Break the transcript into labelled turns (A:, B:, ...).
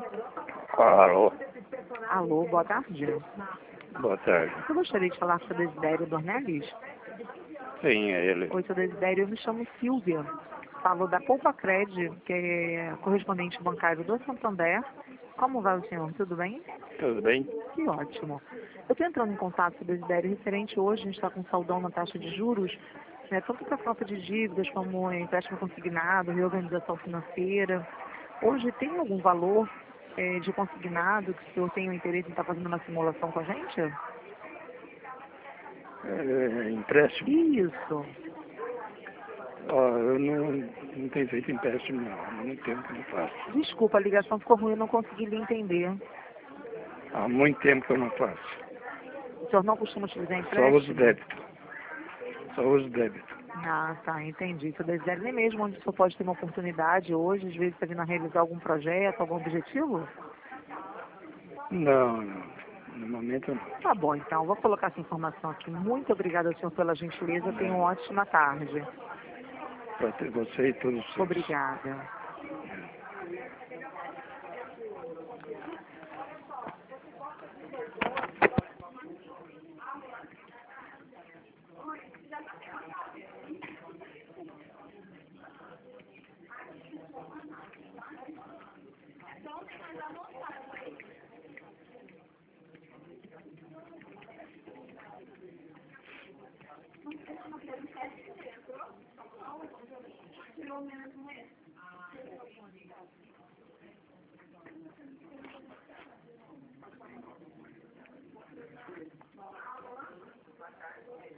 A: Alô,
B: Alô, boa tarde.
A: boa tarde.
B: Eu gostaria de falar com o seu Desidério Dornelles.
A: Sim, é ele.
B: Oi, seu Desidério, eu me chamo Silvia. Falo da Poupa Cred, que é correspondente bancário do Santander. Como vai o senhor? Tudo bem?
A: Tudo bem?
B: Que ótimo. Eu estou entrando em contato com o Desidério referente hoje, a gente está com saldão na taxa de juros, né, tanto para falta de dívidas como empréstimo consignado, reorganização financeira. Hoje tem algum valor de consignado que o senhor tem o interesse em estar fazendo uma simulação com a gente?
A: Empréstimo?
B: Isso.
A: Eu não tenho feito empréstimo não, há muito tempo que não faço.
B: Desculpa, a ligação ficou ruim, eu não consegui lhe entender.
A: Há muito tempo que eu não faço.
B: O senhor não costuma utilizar
A: Só
B: empréstimo?
A: uso débito. Só uso débito.
B: Ah, tá, entendi. Seu desejo nem mesmo onde o senhor pode ter uma oportunidade hoje, às vezes, está vindo a realizar algum projeto, algum objetivo?
A: Não, não. No momento não.
B: Tá bom, então, vou colocar essa informação aqui. Muito obrigada ao senhor pela gentileza, tenha uma ótima tarde.
A: Para ter você e todos os seus.
B: Obrigada.